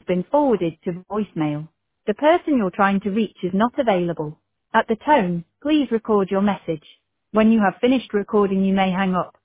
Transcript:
been forwarded to voicemail. The person you're trying to reach is not available. At the tone, please record your message. When you have finished recording, you may hang up.